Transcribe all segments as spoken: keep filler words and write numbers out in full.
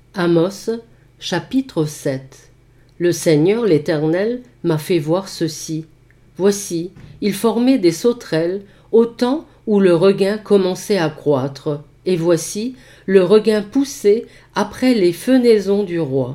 Amos, chapitre sept. Le Seigneur l'Éternel m'a fait voir ceci. Voici, il formait des sauterelles au temps où le regain commençait à croître, et voici, le regain poussait après les fenaisons du roi.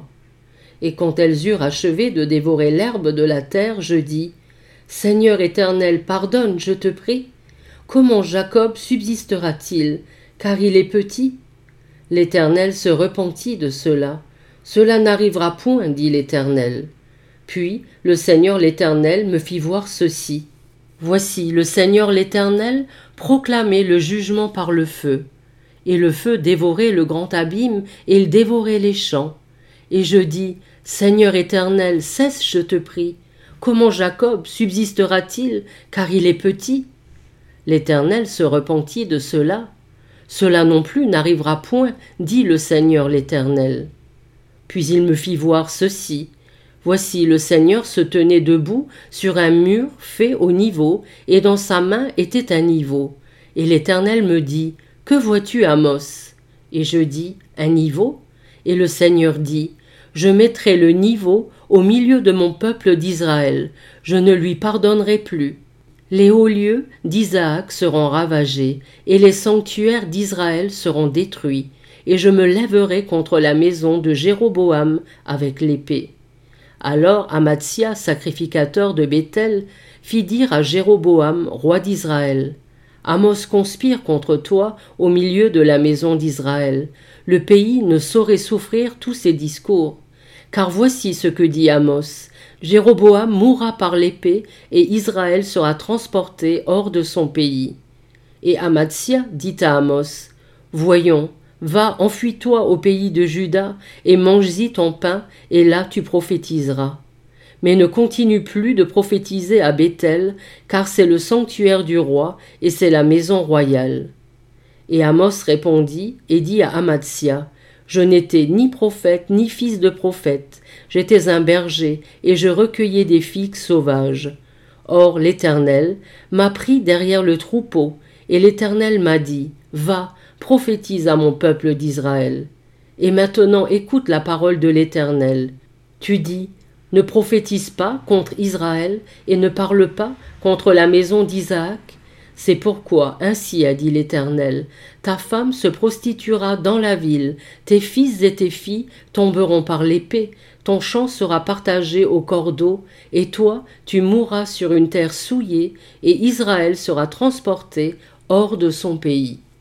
Et quand elles eurent achevé de dévorer l'herbe de la terre, je dis, Seigneur Éternel, pardonne, je te prie. Comment Jacob subsistera-t-il, car il est petit? L'Éternel se repentit de cela. Cela n'arrivera point, dit l'Éternel. Puis le Seigneur l'Éternel me fit voir ceci. Voici, le Seigneur l'Éternel proclamait le jugement par le feu. Et le feu dévorait le grand abîme, et il dévorait les champs. Et je dis, Seigneur Éternel, cesse, je te prie. Comment Jacob subsistera-t-il, car il est petit? L'Éternel se repentit de cela. Cela non plus n'arrivera point, dit le Seigneur l'Éternel. Puis il me fit voir ceci. Voici, le Seigneur se tenait debout sur un mur fait au niveau, et dans sa main était un niveau. Et l'Éternel me dit, que vois-tu, Amos? Et je dis, un niveau? Et le Seigneur dit, je mettrai le niveau au milieu de mon peuple d'Israël, je ne lui pardonnerai plus. Les hauts lieux d'Isaac seront ravagés, et les sanctuaires d'Israël seront détruits, et je me lèverai contre la maison de Jéroboam avec l'épée. Alors Amatsia, sacrificateur de Béthel, fit dire à Jéroboam, roi d'Israël, Amos conspire contre toi au milieu de la maison d'Israël. Le pays ne saurait souffrir tous ces discours. Car voici ce que dit Amos. Jéroboam mourra par l'épée, et Israël sera transporté hors de son pays. Et Amatsia dit à Amos, Voyons, va, enfuis-toi au pays de Juda, et mange-y ton pain, et là tu prophétiseras. Mais ne continue plus de prophétiser à Béthel, car c'est le sanctuaire du roi, et c'est la maison royale. Et Amos répondit, et dit à Amatsia, Je n'étais ni prophète, ni fils de prophète, j'étais un berger, et je recueillais des figues sauvages. Or l'Éternel m'a pris derrière le troupeau, et l'Éternel m'a dit, Va, prophétise à mon peuple d'Israël. Et maintenant écoute la parole de l'Éternel. Tu dis, ne prophétise pas contre Israël, et ne parle pas contre la maison d'Isaac. C'est pourquoi, ainsi a dit l'Éternel, ta femme se prostituera dans la ville, tes fils et tes filles tomberont par l'épée, ton champ sera partagé au cordeau, et toi, tu mourras sur une terre souillée, et Israël sera transporté hors de son pays.